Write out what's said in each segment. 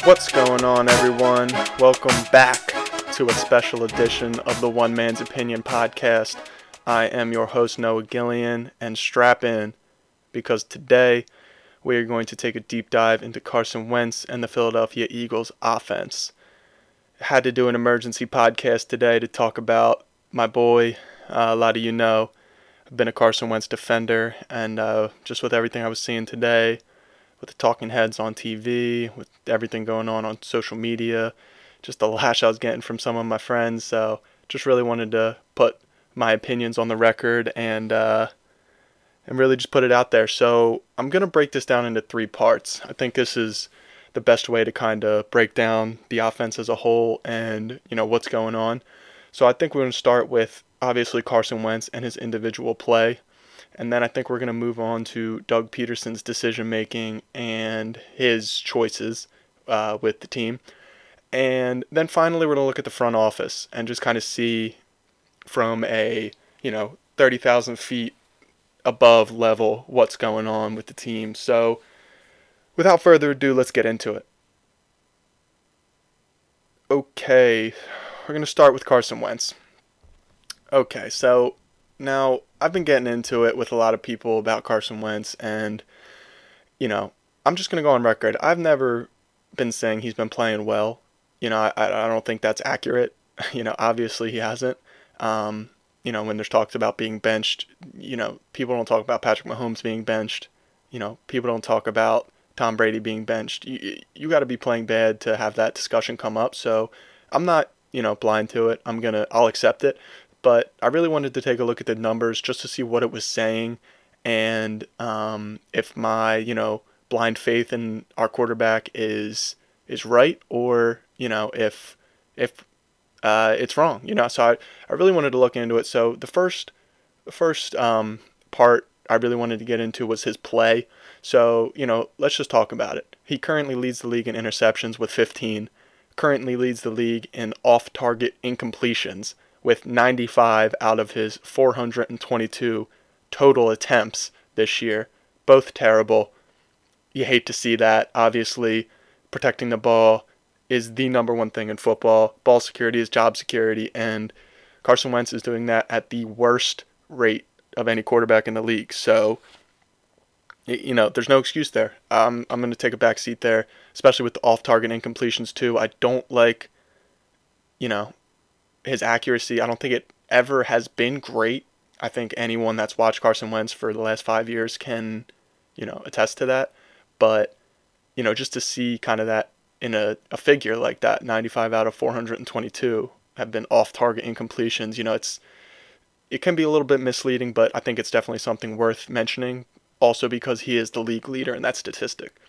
What's going on, everyone? Welcome back to a special edition of the One Man's Opinion podcast. I am your host, Noah Gillian, and strap in because today we are going to take a deep dive into Carson Wentz and the Philadelphia Eagles offense. I had to do an emergency podcast today to talk about my boy. A lot of you know I've been a Carson Wentz defender, and just with everything I was seeing today, with the talking heads on TV, with everything going on social media, just the lash I was getting from some of my friends. So just really wanted to put my opinions on the record and really just put it out there. So I'm going to break this down into three parts. I think this is the best way to kind of break down the offense as a whole and, what's going on. So I think we're going to start with, obviously, Carson Wentz and his individual play. And then I think we're going to move on to Doug Peterson's decision-making and his choices with the team. And then finally, we're going to look at the front office and just kind of see from a, 30,000 feet above level what's going on with the team. So without further ado, let's get into it. Okay, we're going to start with Carson Wentz. Okay, so now I've been getting into it with a lot of people about Carson Wentz, and, I'm just going to go on record. I've never been saying he's been playing well. I don't think that's accurate. Obviously he hasn't. When there's talks about being benched, people don't talk about Patrick Mahomes being benched. People don't talk about Tom Brady being benched. You got to be playing bad to have that discussion come up. So I'm not, blind to it. I'll accept it. But I really wanted to take a look at the numbers just to see what it was saying, and if my, blind faith in our quarterback is right, or if it's wrong. So I really wanted to look into it. So the first part I really wanted to get into was his play. So let's just talk about it. He currently leads the league in interceptions with 15. Currently leads the league in off-target incompletions with 95 out of his 422 total attempts this year. Both terrible. You hate to see that. Obviously, protecting the ball is the number one thing in football. Ball security is job security, and Carson Wentz is doing that at the worst rate of any quarterback in the league. So, there's no excuse there. I'm going to take a back seat there, especially with the off-target incompletions too. I don't like, his accuracy. I don't think it ever has been great. I think anyone that's watched Carson Wentz for the last 5 years can, attest to that. But, just to see kind of that in a figure like that, 95 out of 422 have been off-target incompletions. It can be a little bit misleading, but I think it's definitely something worth mentioning, also because he is the league leader in that statistic.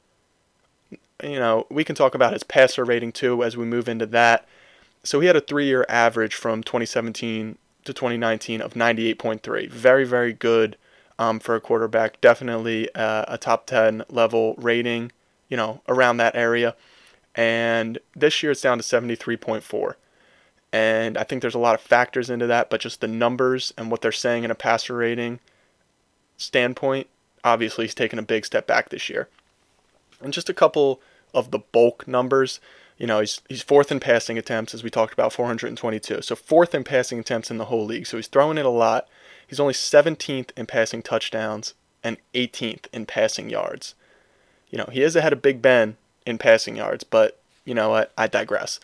We can talk about his passer rating too as we move into that. So he had a 3-year average from 2017 to 2019 of 98.3. Very, very good for a quarterback. Definitely a top 10 level rating, around that area. And this year it's down to 73.4. And I think there's a lot of factors into that, but just the numbers and what they're saying in a passer rating standpoint, obviously he's taken a big step back this year. And just a couple of the bulk numbers. He's fourth in passing attempts, as we talked about, 422. So fourth in passing attempts in the whole league. So he's throwing it a lot. He's only 17th in passing touchdowns and 18th in passing yards. He is ahead of Big Ben in passing yards, but you know what? I digress.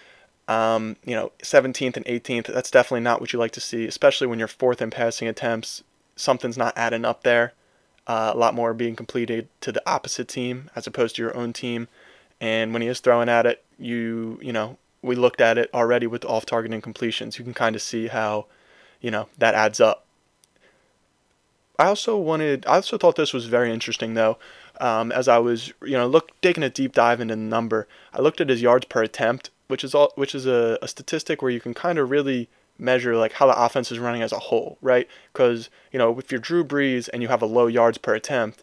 17th and 18th, that's definitely not what you like to see, especially when you're fourth in passing attempts. Something's not adding up there. A lot more being completed to the opposite team as opposed to your own team. And when he is throwing at it, we looked at it already with off-target incompletions. You can kind of see how, that adds up. I also thought this was very interesting though. As I was, taking a deep dive into the number, I looked at his yards per attempt, which is a statistic where you can kind of really measure like how the offense is running as a whole, right? Because if you're Drew Brees and you have a low yards per attempt,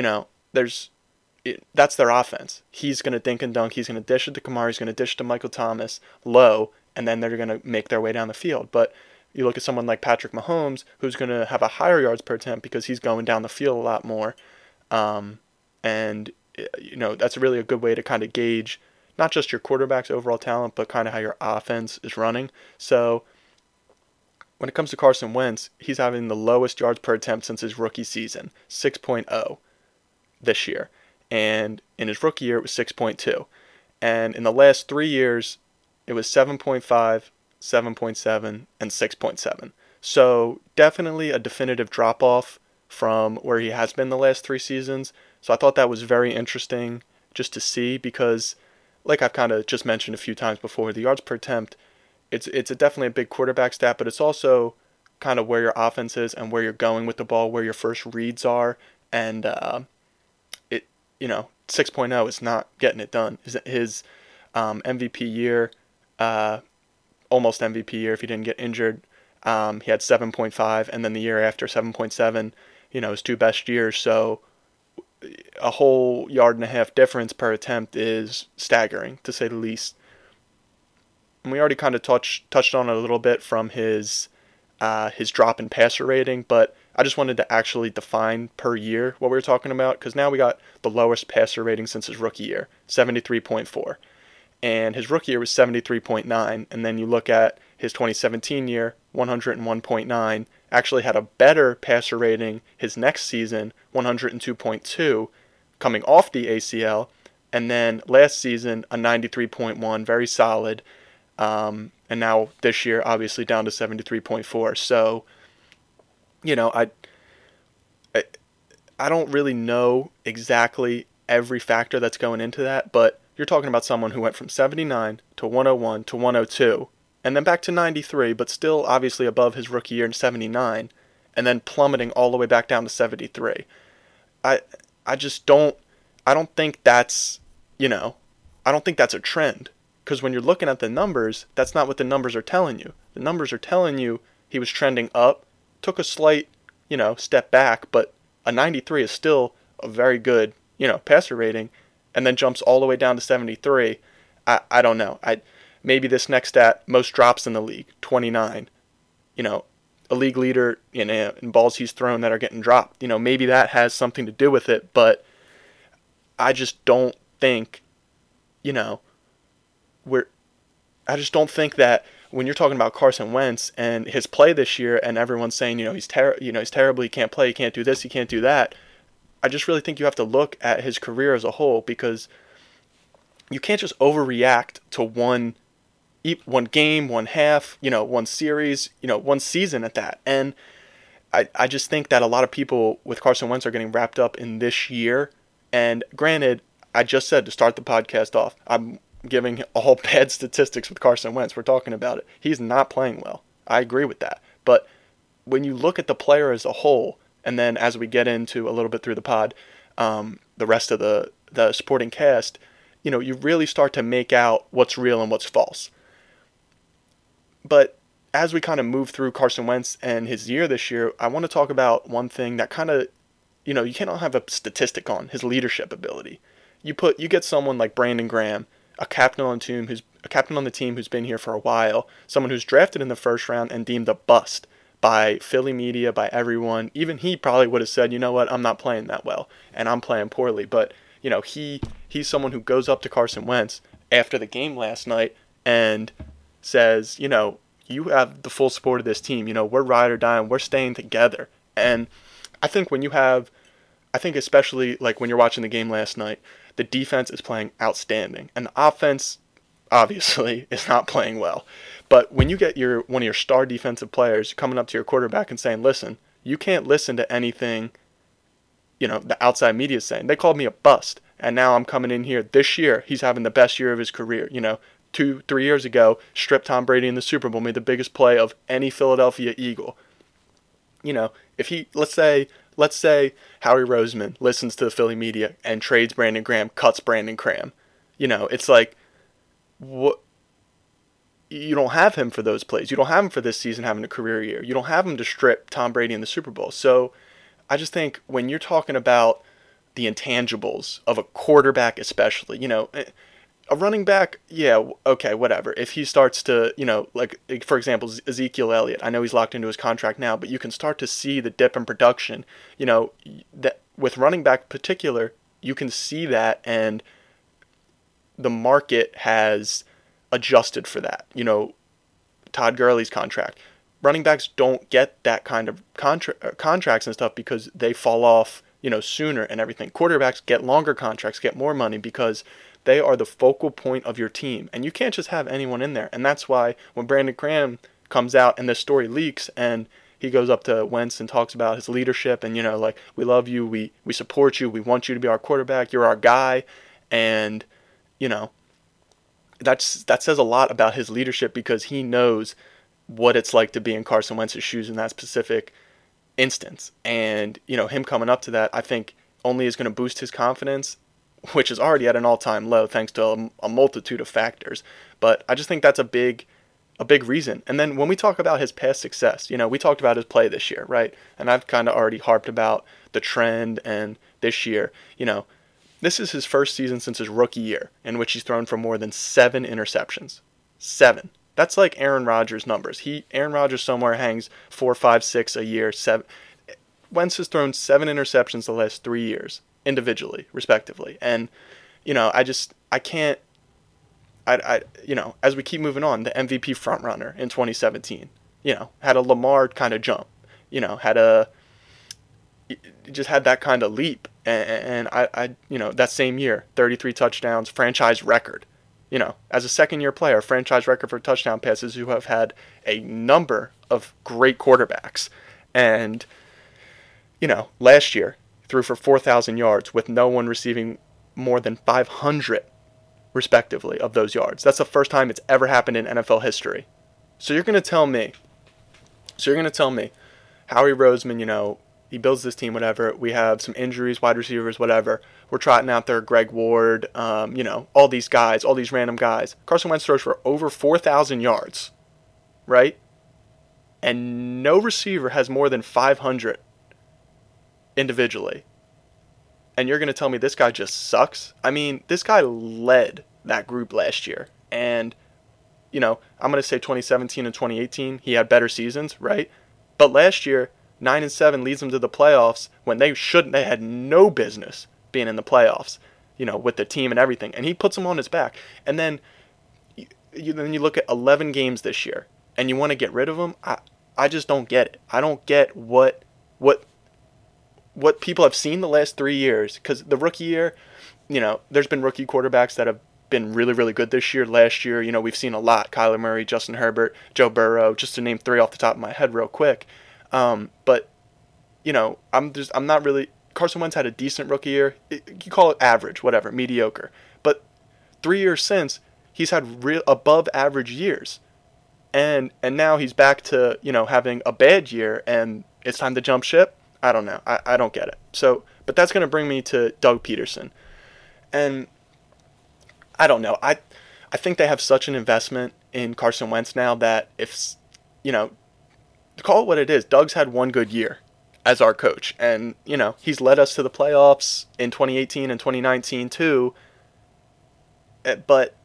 that's their offense. He's going to dink and dunk. He's going to dish it to Kamara. He's going to dish it to Michael Thomas low, and then they're going to make their way down the field. But you look at someone like Patrick Mahomes, who's going to have a higher yards per attempt because he's going down the field a lot more. And that's really a good way to kind of gauge not just your quarterback's overall talent, but kind of how your offense is running. So when it comes to Carson Wentz, he's having the lowest yards per attempt since his rookie season, 6.0 this year. And in his rookie year, it was 6.2. And in the last 3 years, it was 7.5, 7.7, and 6.7. So definitely a definitive drop-off from where he has been the last 3 seasons. So I thought that was very interesting just to see because, like I've kind of just mentioned a few times before, the yards per attempt, it's definitely a big quarterback stat, but it's also kind of where your offense is and where you're going with the ball, where your first reads are, and 6.0 is not getting it done. His MVP year, almost MVP year if he didn't get injured, he had 7.5, and then the year after 7.7, his 2 best years. So a whole yard and a half difference per attempt is staggering, to say the least. And we already kind of touched on it a little bit from his drop in passer rating, but I just wanted to actually define per year what we were talking about, because now we got the lowest passer rating since his rookie year, 73.4. And his rookie year was 73.9, and then you look at his 2017 year, 101.9, actually had a better passer rating his next season, 102.2, coming off the ACL, and then last season, a 93.1, very solid. And now this year, obviously down to 73.4. So, I don't really know exactly every factor that's going into that, but you're talking about someone who went from 79 to 101 to 102, and then back to 93, but still obviously above his rookie year in 79, and then plummeting all the way back down to 73. I don't think that's, I don't think that's a trend. Because when you're looking at the numbers, that's not what the numbers are telling you. The numbers are telling you he was trending up, took a slight, step back, but a 93 is still a very good, passer rating, and then jumps all the way down to 73. I don't know. Maybe this next stat, most drops in the league, 29. A league leader in balls he's thrown that are getting dropped. Maybe that has something to do with it, but I just don't think, I just don't think that when you're talking about Carson Wentz and his play this year, and everyone's saying, he's terrible, he can't play, he can't do this, he can't do that. I just really think you have to look at his career as a whole, because you can't just overreact to one game, one half, one series, one season at that. And I just think that a lot of people with Carson Wentz are getting wrapped up in this year. And granted, I just said to start the podcast off, I'm giving all bad statistics with Carson Wentz. We're talking about it. He's not playing well. I agree with that. But when you look at the player as a whole, and then as we get into a little bit through the pod, the rest of the supporting cast, you really start to make out what's real and what's false. But as we kind of move through Carson Wentz and his year this year, I want to talk about one thing that kind of, you cannot have a statistic on, his leadership ability. You get someone like Brandon Graham, a captain on the team who's been here for a while, someone who's drafted in the first round and deemed a bust by Philly media, by everyone. Even he probably would have said, you know what, I'm not playing that well, and I'm playing poorly. But, he's someone who goes up to Carson Wentz after the game last night and says, you have the full support of this team. We're ride or die, and we're staying together. And I think especially like when you're watching the game last night, the defense is playing outstanding, and the offense obviously is not playing well. But when you get one of your star defensive players coming up to your quarterback and saying, listen, you can't listen to anything, the outside media is saying. They called me a bust, and now I'm coming in here this year. He's having the best year of his career. 2-3 years ago, stripped Tom Brady in the Super Bowl, made the biggest play of any Philadelphia Eagle. If he, let's say Howie Roseman listens to the Philly media and trades Brandon Graham, cuts Brandon Graham, it's like, what? You don't have him for those plays. You don't have him for this season having a career year. You don't have him to strip Tom Brady in the Super Bowl. So I just think when you're talking about the intangibles of a quarterback especially, a running back, yeah, okay, whatever. If he starts to, like for example, Ezekiel Elliott, I know he's locked into his contract now, but you can start to see the dip in production, that with running back in particular, you can see that, and the market has adjusted for that. Todd Gurley's contract. Running backs don't get that kind of contracts and stuff because they fall off, sooner and everything. Quarterbacks get longer contracts, get more money because they are the focal point of your team. And you can't just have anyone in there. And that's why when Brandon Graham comes out and this story leaks and he goes up to Wentz and talks about his leadership and, we love you, we support you, we want you to be our quarterback, you're our guy. And, that says a lot about his leadership because he knows what it's like to be in Carson Wentz's shoes in that specific instance. And, him coming up to that, I think only is going to boost his confidence, which is already at an all-time low thanks to a multitude of factors. But I just think that's a big reason. And then when we talk about his past success, we talked about his play this year, right? And I've kind of already harped about the trend and this year, this is his first season since his rookie year in which he's thrown for more than 7 interceptions. 7. That's like Aaron Rodgers' numbers. Aaron Rodgers somewhere hangs 4, 5, 6 a year. 7. Wentz has thrown 7 interceptions the last 3 years, individually, respectively. And, I can't, as we keep moving on, the MVP frontrunner in 2017, had a Lamar kind of jump, just had that kind of leap. And I that same year, 33 touchdowns, franchise record. As a second-year player, franchise record for touchdown passes who have had a number of great quarterbacks. And, last year, threw for 4,000 yards with no one receiving more than 500, respectively, of those yards. That's the first time it's ever happened in NFL history. So you're going to tell me, Howie Roseman, he builds this team, whatever. We have some injuries, wide receivers, whatever. We're trotting out there Greg Ward, all these guys, all these random guys. Carson Wentz throws for over 4,000 yards, right? And no receiver has more than 500 individually. And you're going to tell me this guy just sucks? I mean, this guy led that group last year. And, I'm going to say 2017 and 2018, he had better seasons, right? But last year, 9-7 leads them to the playoffs when they had no business being in the playoffs, with the team and everything. And he puts them on his back. And then you look at 11 games this year and you want to get rid of him. I just don't get it. I don't get what people have seen the last 3 years. Because the rookie year, there's been rookie quarterbacks that have been really, really good this year. Last year, we've seen a lot. Kyler Murray, Justin Herbert, Joe Burrow, just to name 3 off the top of my head real quick. But, I'm not really. Carson Wentz had a decent rookie year. You call it average, whatever, mediocre. But 3 years since, he's had above average years. And now he's back to, having a bad year and it's time to jump ship. I don't know. I don't get it. So, but that's going to bring me to Doug Peterson. And I don't know. I think they have such an investment in Carson Wentz now that if, call it what it is. Doug's had one good year as our coach. And, he's led us to the playoffs in 2018 and 2019 too. But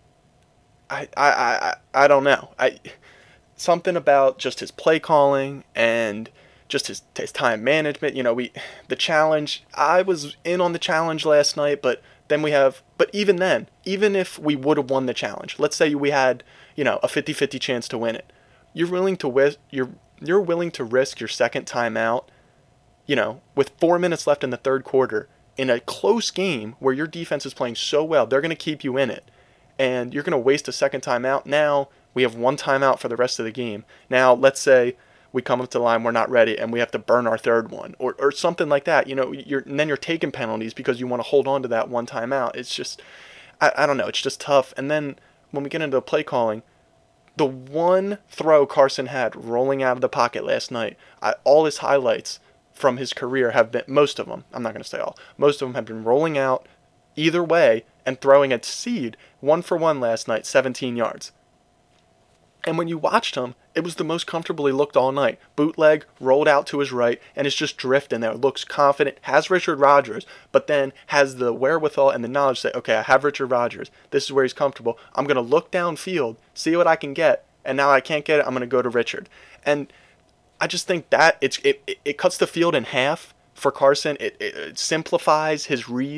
I don't know. Something about just his play calling and just his time management. The challenge, I was in on the challenge last night, but even then, even if we would have won the challenge, let's say we had, a 50-50 chance to win it. You're willing to risk your second timeout, with 4 minutes left in the third quarter in a close game where your defense is playing so well, they're going to keep you in it. And you're going to waste a second timeout. Now we have one timeout for the rest of the game. Now, let's say we come up to the line, we're not ready, and we have to burn our third one or something like that. And then you're taking penalties because you want to hold on to that one timeout. It's just, I don't know. It's just tough. And then when we get into the play calling, the one throw Carson had rolling out of the pocket last night, all his highlights from his career have been, most of them, I'm not going to say all, most of them have been rolling out either way and throwing at seed 1-for-1 last night, 17 yards. And when you watched him, it was the most comfortable he looked all night. Bootleg, rolled out to his right, and is just drifting there. Looks confident, has Richard Rodgers, but then has the wherewithal and the knowledge to say, okay, I have Richard Rodgers. This is where he's comfortable. I'm going to look downfield, see what I can get, and now I can't get it, I'm going to go to Richard. And I just think that it cuts the field in half for Carson. It simplifies his reads,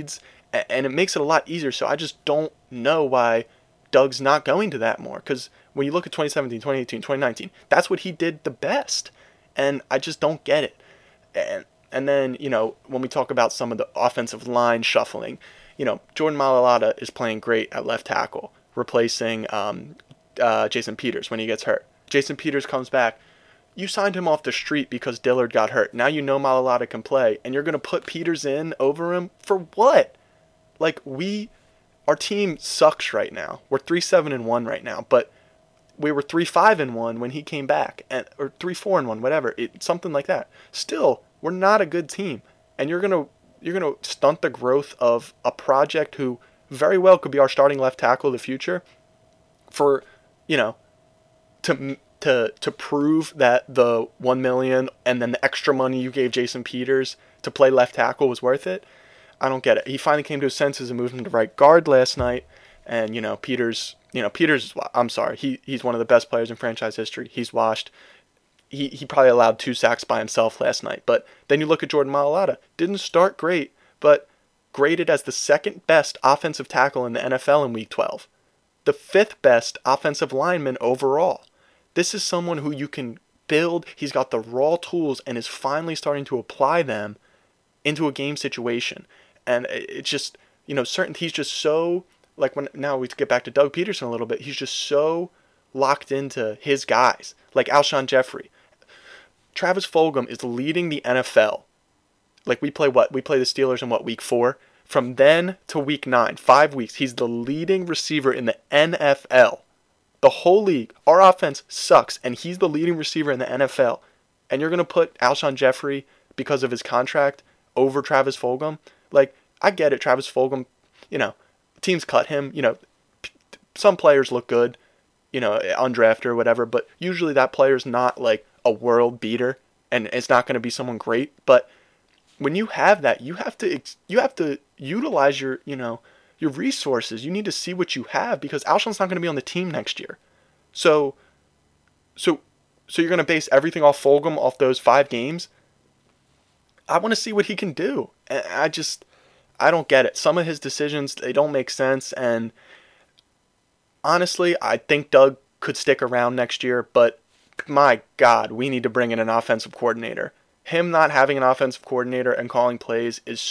And it makes it a lot easier. So I just don't know why Doug's not going to that more. Because when you look at 2017, 2018, 2019, that's what he did the best. And I just don't get it. And then, when we talk about some of the offensive line shuffling, Jordan Mailata is playing great at left tackle, replacing Jason Peters when he gets hurt. Jason Peters comes back. You signed him off the street because Dillard got hurt. Now you know Mailata can play, and you're going to put Peters in over him for what? Like, our team sucks right now. We're 3-7-1 right now, but we were 3-5-1 when he came back, or 3-4-1, whatever, something like that. Still, we're not a good team, and you're gonna stunt the growth of a project who very well could be our starting left tackle of the future, for to prove that the $1 million and then the extra money you gave Jason Peters to play left tackle was worth it. I don't get it. He finally came to his senses and moved him to right guard last night. And, Peters, I'm sorry, he's one of the best players in franchise history. He's washed. He probably allowed 2 sacks by himself last night. But then you look at Jordan Mailata. Didn't start great, but graded as the second best offensive tackle in the NFL in Week 12. The 5th best offensive lineman overall. This is someone who you can build. He's got the raw tools and is finally starting to apply them into a game situation. And it's just, he's just so, now we get back to Doug Peterson a little bit, he's just so locked into his guys, like Alshon Jeffrey. Travis Fulgham is leading the NFL. We play the Steelers in week 4? From then to week 9, 5 weeks, he's the leading receiver in the NFL. The whole league, our offense sucks, and he's the leading receiver in the NFL. And you're going to put Alshon Jeffrey, because of his contract, over Travis Fulgham? I get it, Travis Fulgham, teams cut him. Some players look good, undrafted or whatever, but usually that player's not a world beater, and it's not going to be someone great. But when you have that, you have to utilize your resources. You need to see what you have, because Alshon's not going to be on the team next year. So you're going to base everything off Fulgham, off those 5 games? I want to see what he can do. I don't get it. Some of his decisions, they don't make sense. And honestly, I think Doug could stick around next year, but my God, we need to bring in an offensive coordinator. Him not having an offensive coordinator and calling plays is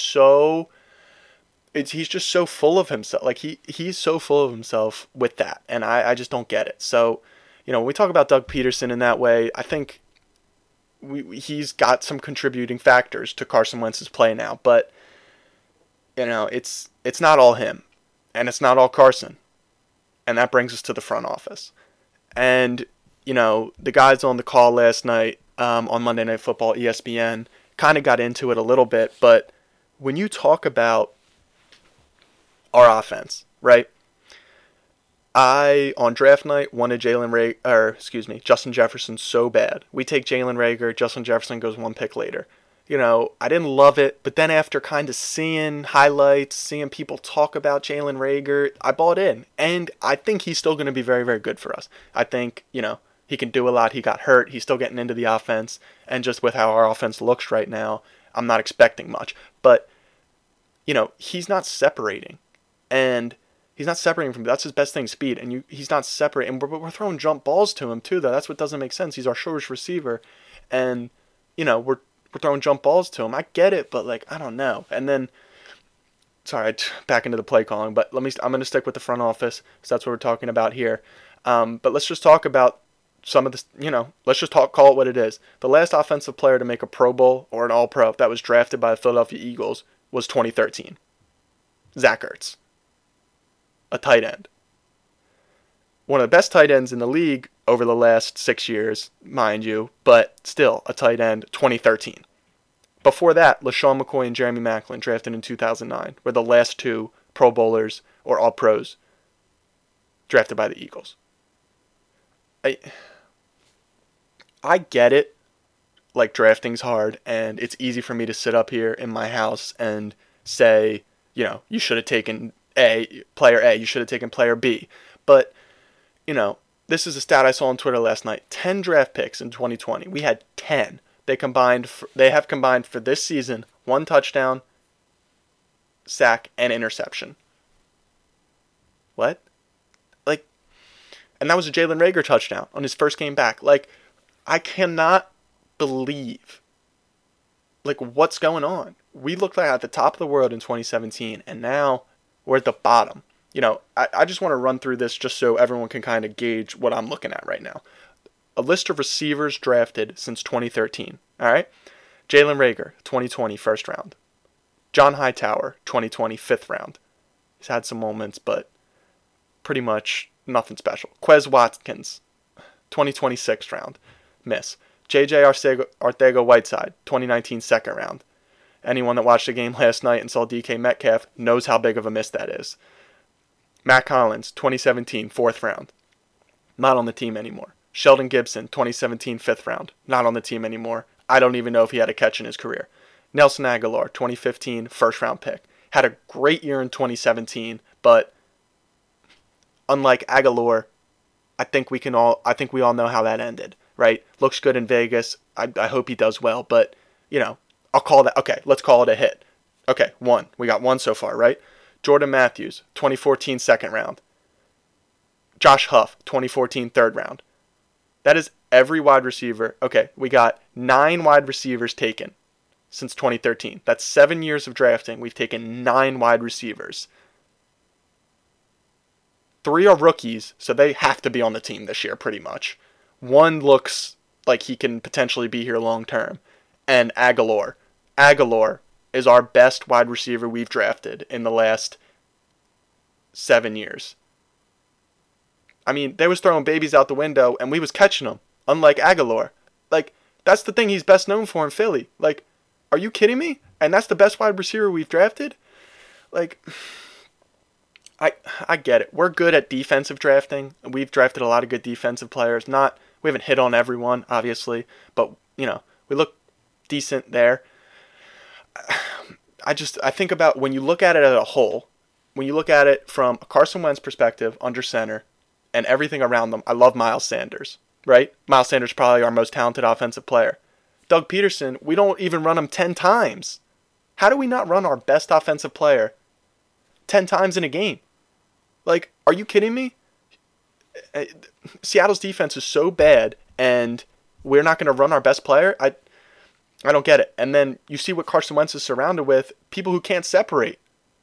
he's just so full of himself. He's so full of himself with that, and I just don't get it. So, when we talk about Doug Peterson in that way, I think he's got some contributing factors to Carson Wentz's play now, but it's not all him, and it's not all Carson, and that brings us to the front office. And the guys on the call last night on Monday Night Football, ESPN, kind of got into it a little bit, but when you talk about our offense, right? I, on draft night, wanted Justin Jefferson so bad. We take Jalen Reagor, Justin Jefferson goes 1 pick later. I didn't love it, but then after kind of seeing highlights, seeing people talk about Jalen Reagor, I bought in. And I think he's still going to be very, very good for us. I think, he can do a lot. He got hurt. He's still getting into the offense. And just with how our offense looks right now, I'm not expecting much. But, he's not separating. And he's not separating from, that's his best thing, speed. And he's not separating. And we're throwing jump balls to him, too, though. That's what doesn't make sense. He's our shortest receiver. And, we're throwing jump balls to him. I get it, but, I don't know. And then, sorry, back into the play calling, but I'm going to stick with the front office, because that's what we're talking about here. But let's just talk about some of this, let's just call it what it is. The last offensive player to make a Pro Bowl or an All-Pro that was drafted by the Philadelphia Eagles was 2013. Zach Ertz. A tight end. One of the best tight ends in the league over the last 6 years, mind you, but still a tight end, 2013. Before that, LaShawn McCoy and Jeremy Maclin, drafted in 2009, were the last 2 Pro Bowlers or All-Pros drafted by the Eagles. I get it, drafting's hard, and it's easy for me to sit up here in my house and say, you should have taken player A, you should have taken player B. But, this is a stat I saw on Twitter last night. 10 draft picks in 2020. We had 10. They have combined for this season 1 touchdown, sack, and interception. What? Like, and that was a Jalen Reagor touchdown on his first game back. Like, I cannot believe, like, what's going on. We looked like at the top of the world in 2017, and now we're at the bottom. You know, I just want to run through this just so everyone can kind of gauge what I'm looking at right now. A list of receivers drafted since 2013. All right? Jalen Reagor, 2020, first round. John Hightower, 2020, fifth round. He's had some moments, but pretty much nothing special. Quez Watkins, 2020, sixth round. Miss. J.J. Arcega-Whiteside, 2019, second round. Anyone that watched the game last night and saw DK Metcalf knows how big of a miss that is. Matt Collins, 2017, fourth round. Not on the team anymore. Sheldon Gibson, 2017, fifth round. Not on the team anymore. I don't even know if he had a catch in his career. Nelson Aguilar, 2015, first round pick. Had a great year in 2017, but unlike Aguilar, I think we all know how that ended, right? Looks good in Vegas. I hope he does well, but, you know, I'll call that, okay, let's call it a hit. Okay, one. We got one so far, right? Jordan Matthews, 2014, second round. Josh Huff, 2014, third round. That is every wide receiver. Okay, we got 9 wide receivers taken since 2013. That's 7 years of drafting. We've taken 9 wide receivers. 3 are rookies, so they have to be on the team this year pretty much. 1 looks like he can potentially be here long term. And Aguilar. Aguilar is our best wide receiver we've drafted in the last 7 years. I mean, they was throwing babies out the window, and we was catching them, unlike Aguilar. Like, that's the thing he's best known for in Philly. Like, are you kidding me? And that's the best wide receiver we've drafted? Like, I get it. We're good at defensive drafting. We've drafted a lot of good defensive players. We haven't hit on everyone, obviously, but, you know, we look decent there. I think about when you look at it as a whole, when you look at it from a Carson Wentz perspective under center and everything around them, I love Miles Sanders, right? Miles Sanders is probably our most talented offensive player. Doug Peterson, we don't even run him 10 times. How do we not run our best offensive player 10 times in a game? Like, are you kidding me? Seattle's defense is so bad, and we're not going to run our best player? I don't get it. And then you see what Carson Wentz is surrounded with, people who can't separate.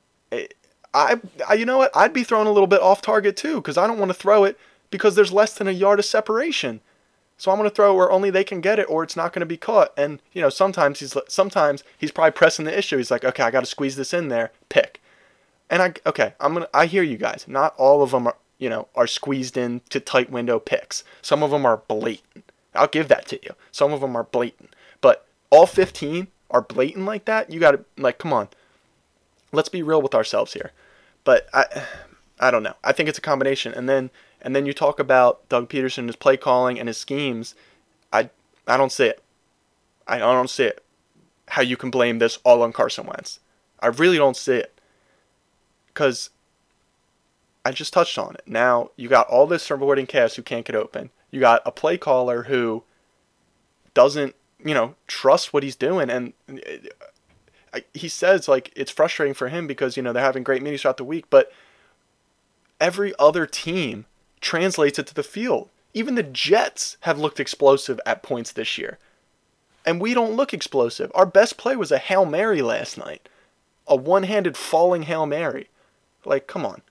You know what? I'd be thrown a little bit off target too, because I don't want to throw it because there's less than a yard of separation. So I'm going to throw it where only they can get it, or it's not going to be caught. And you know, sometimes he's probably pressing the issue. He's like, okay, I got to squeeze this in there, pick. And I hear you guys. Not all of them are squeezed into tight window picks. Some of them are blatant. I'll give that to you. Some of them are blatant, but all 15 are blatant like that. You got to, like, come on. Let's be real with ourselves here. But I don't know. I think it's a combination. And then you talk about Doug Peterson, his play calling and his schemes. I don't see it. I don't see it. How you can blame this all on Carson Wentz. I really don't see it. Because I just touched on it. Now, you got all this supporting cast who can't get open. You got a play caller who doesn't, trust what he's doing. And he says, like, it's frustrating for him because, they're having great meetings throughout the week. But every other team translates it to the field. Even the Jets have looked explosive at points this year. And we don't look explosive. Our best play was a Hail Mary last night. A one-handed falling Hail Mary. Like, come on.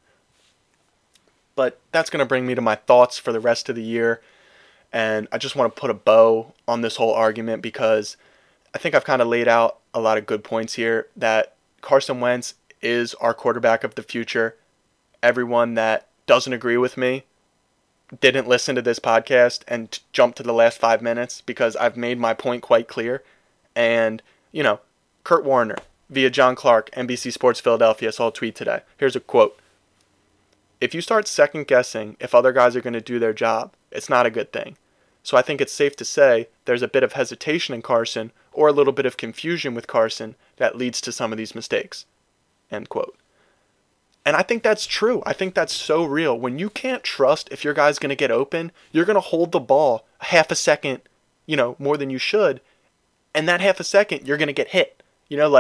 But that's going to bring me to my thoughts for the rest of the year. And I just want to put a bow on this whole argument because I think I've kind of laid out a lot of good points here that Carson Wentz is our quarterback of the future. Everyone that doesn't agree with me didn't listen to this podcast and jump to the last 5 minutes because I've made my point quite clear. And, Kurt Warner via John Clark, NBC Sports Philadelphia, saw a tweet today. Here's a quote. If you start second guessing if other guys are going to do their job, it's not a good thing. So I think it's safe to say there's a bit of hesitation in Carson or a little bit of confusion with Carson that leads to some of these mistakes. End quote. And I think that's true. I think that's so real. When you can't trust if your guy's going to get open, you're going to hold the ball half a second, more than you should. And that half a second, you're going to get hit.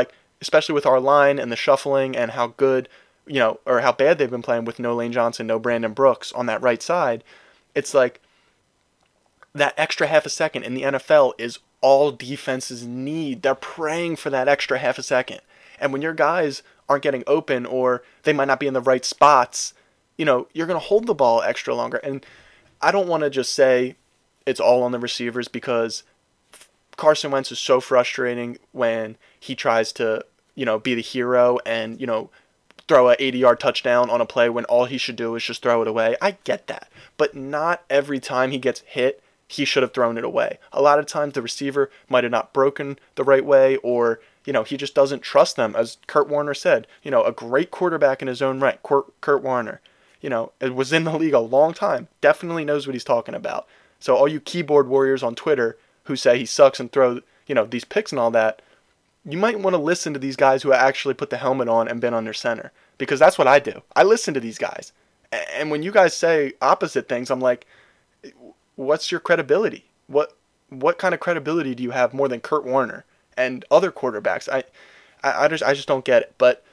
especially with our line and the shuffling and how good, or how bad they've been playing with no Lane Johnson, no Brandon Brooks on that right side. It's like that extra half a second in the NFL is all defenses need. They're praying for that extra half a second. And when your guys aren't getting open or they might not be in the right spots, you're going to hold the ball extra longer. And I don't want to just say it's all on the receivers, because Carson Wentz is so frustrating when he tries to, be the hero and, throw a 80-yard touchdown on a play when all he should do is just throw it away. I get that. But not every time he gets hit, he should have thrown it away. A lot of times the receiver might have not broken the right way, or, he just doesn't trust them. As Kurt Warner said, a great quarterback in his own right, Kurt Warner, it was in the league a long time, definitely knows what he's talking about. So all you keyboard warriors on Twitter who say he sucks and throw, these picks and all that, you might want to listen to these guys who actually put the helmet on and been under center, because that's what I do. I listen to these guys. And when you guys say opposite things, I'm like, what's your credibility? What kind of credibility do you have more than Kurt Warner and other quarterbacks? I just don't get it. But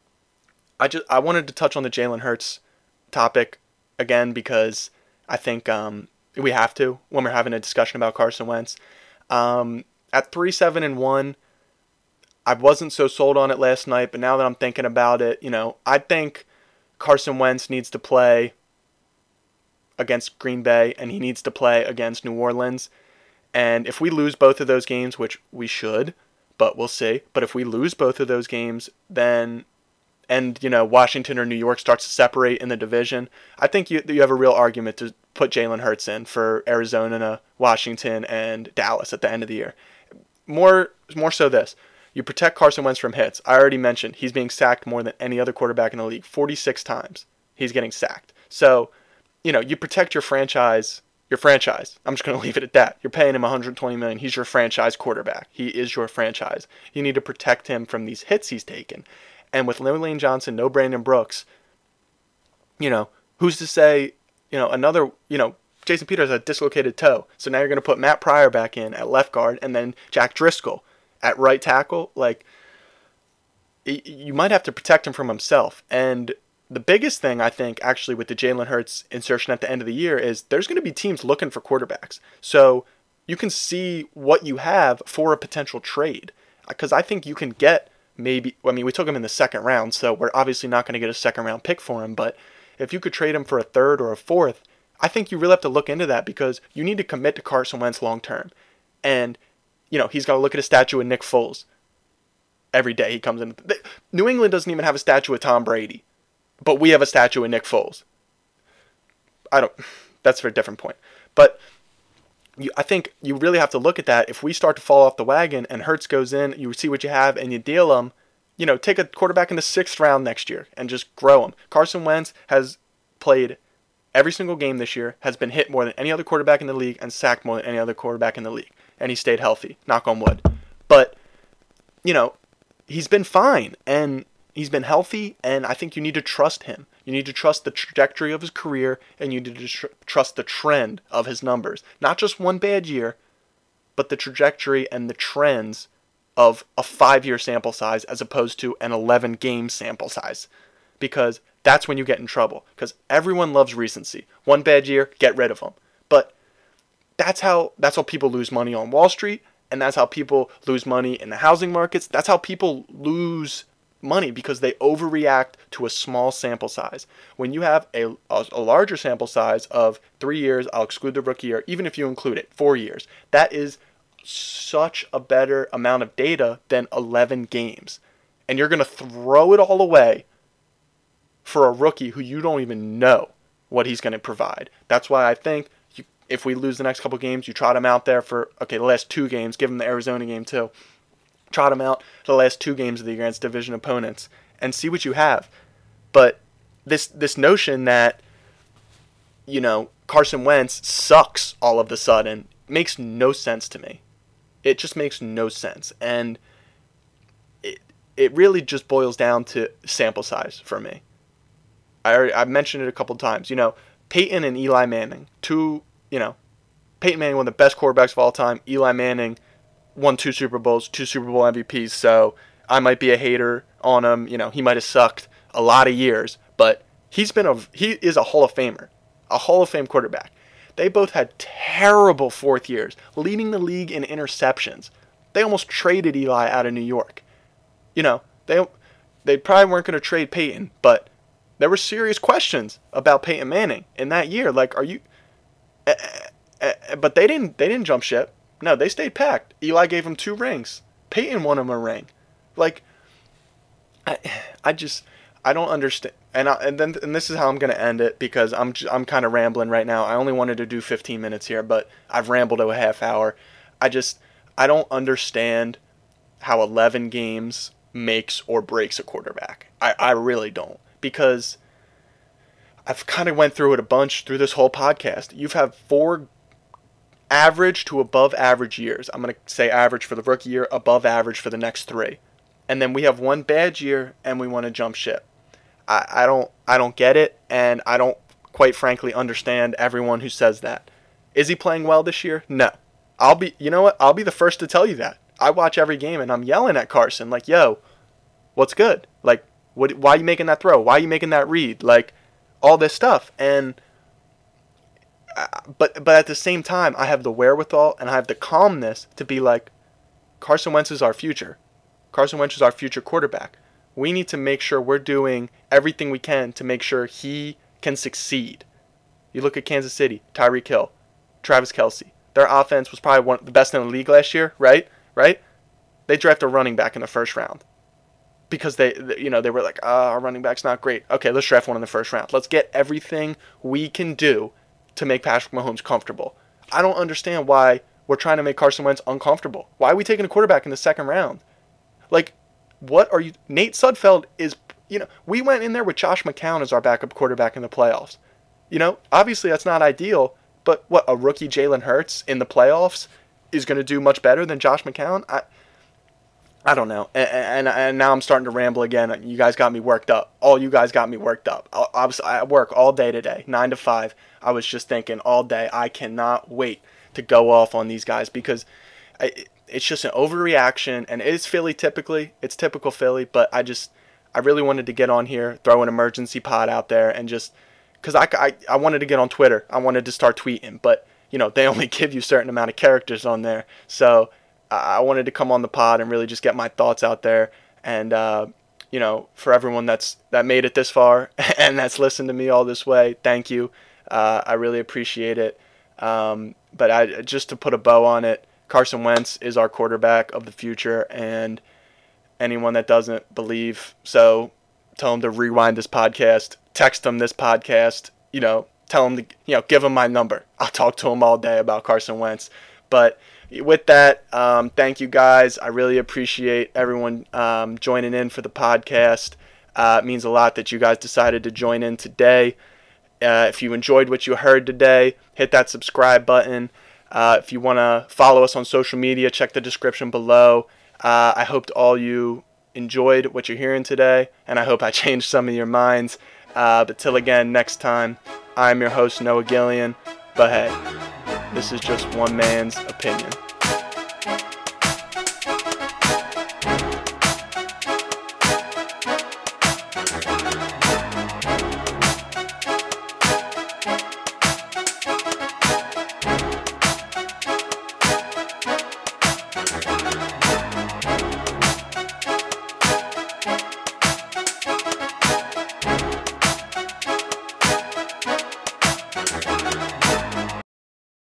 I wanted to touch on the Jalen Hurts topic again, because I think we have to when we're having a discussion about Carson Wentz. At 3-7-1, I wasn't so sold on it last night, but now that I'm thinking about it, I think Carson Wentz needs to play against Green Bay and he needs to play against New Orleans. And if we lose both of those games, which we should, but we'll see. But if we lose both of those games, then, and Washington or New York starts to separate in the division, I think you have a real argument to put Jalen Hurts in for Arizona, Washington, and Dallas at the end of the year. More so this. You protect Carson Wentz from hits. I already mentioned he's being sacked more than any other quarterback in the league. 46 times he's getting sacked. So, you protect your franchise. I'm just going to leave it at that. You're paying him $120 million. He's your franchise quarterback. He is your franchise. You need to protect him from these hits he's taken. And with no Lane Johnson, no Brandon Brooks, who's to say, another, Jason Peters had a dislocated toe. So now you're going to put Matt Pryor back in at left guard and then Jack Driscoll at right tackle. Like, you might have to protect him from himself. And the biggest thing, I think, actually, with the Jalen Hurts insertion at the end of the year is there's going to be teams looking for quarterbacks. So you can see what you have for a potential trade. Because I think you can get we took him in the second round, so we're obviously not going to get a second round pick for him. But if you could trade him for a third or a fourth, I think you really have to look into that, because you need to commit to Carson Wentz long term. And, he's got to look at a statue of Nick Foles every day he comes in. New England doesn't even have a statue of Tom Brady, but we have a statue of Nick Foles. That's for a different point. But I think you really have to look at that. If we start to fall off the wagon and Hurts goes in, you see what you have and you deal him, take a quarterback in the 6th round next year and just grow him. Carson Wentz has played every single game this year, has been hit more than any other quarterback in the league, and sacked more than any other quarterback in the league. And he stayed healthy, knock on wood. But, he's been fine, and he's been healthy, and I think you need to trust him. You need to trust the trajectory of his career, and you need to trust the trend of his numbers. Not just one bad year, but the trajectory and the trends of a 5-year sample size as opposed to an 11-game sample size. Because that's when you get in trouble. Because everyone loves recency. One bad year, get rid of them. But that's how people lose money on Wall Street, and that's how people lose money in the housing markets. That's how people lose money, because they overreact to a small sample size. When you have a larger sample size of 3 years, I'll exclude the rookie year, even if you include it, 4 years, that is such a better amount of data than 11 games. And you're going to throw it all away for a rookie who you don't even know what he's going to provide. That's why I think if we lose the next couple games, you trot him out there for, the last 2 games, give him the Arizona game too. Trot him out the last 2 games of the year against division opponents and see what you have. But this notion that, Carson Wentz sucks all of a sudden makes no sense to me. It just makes no sense. And it really just boils down to sample size for me. I've mentioned it a couple times. Peyton and Eli Manning, Peyton Manning, one of the best quarterbacks of all time. Eli Manning won 2 Super Bowls, 2 Super Bowl MVPs. So I might be a hater on him. He might have sucked a lot of years, but he is a Hall of Famer, a Hall of Fame quarterback. They both had terrible fourth years, leading the league in interceptions. They almost traded Eli out of New York. They probably weren't going to trade Peyton, but there were serious questions about Peyton Manning in that year. Like, are you? But they didn't jump ship. No, they stayed packed. Eli gave him 2 rings. Peyton won him a ring. Like, I don't understand. And this is how I'm going to end it, because I'm kind of rambling right now. I only wanted to do 15 minutes here, but I've rambled to a half hour. I don't understand how 11 games makes or breaks a quarterback. I really don't, because I've kind of went through it a bunch through this whole podcast. You've had 4 average to above average years. I'm going to say average for the rookie year, above average for the next 3. And then we have 1 bad year and we want to jump ship. I don't get it, and I don't, quite frankly, understand everyone who says that. Is he playing well this year? No. You know what? I'll be the first to tell you that. I watch every game and I'm yelling at Carson like, "Yo, what's good? Like, why are you making that throw? Why are you making that read? Like, all this stuff." And but at the same time, I have the wherewithal and I have the calmness to be like, Carson Wentz is our future. Carson Wentz is our future quarterback. We need to make sure we're doing everything we can to make sure he can succeed. You look at Kansas City, Tyreek Hill, Travis Kelce. Their offense was probably one of the best in the league last year, right? They drafted a running back in the first round because they were like, our running back's not great. Okay, let's draft one in the first round. Let's get everything we can do to make Patrick Mahomes comfortable. I don't understand why we're trying to make Carson Wentz uncomfortable. Why are we taking a quarterback in the second round? Like, what are you? Nate Sudfeld is, we went in there with Josh McCown as our backup quarterback in the playoffs. Obviously that's not ideal, but what, a rookie Jalen Hurts in the playoffs is going to do much better than Josh McCown? I don't know. And now I'm starting to ramble again. You guys got me worked up. All you guys got me worked up. I work all day today, 9 to 5. I was just thinking all day, I cannot wait to go off on these guys, because it's just an overreaction, and it's Philly typically. It's typical Philly, but I really wanted to get on here, throw an emergency pod out there, and just, because I wanted to get on Twitter. I wanted to start tweeting, but, they only give you a certain amount of characters on there. So I wanted to come on the pod and really just get my thoughts out there. And, for everyone that made it this far and that's listened to me all this way, thank you. I really appreciate it. But just to put a bow on it, Carson Wentz is our quarterback of the future, and anyone that doesn't believe so, tell them to rewind this podcast, text them this podcast, tell them to, give them my number. I'll talk to them all day about Carson Wentz. But with that, thank you guys. I really appreciate everyone joining in for the podcast. It means a lot that you guys decided to join in today. If you enjoyed what you heard today, hit that subscribe button. If you want to follow us on social media, check the description below. I hope all you enjoyed what you're hearing today, and I hope I changed some of your minds. But till again, next time, I'm your host, Noah Gillian. But hey, this is just one man's opinion.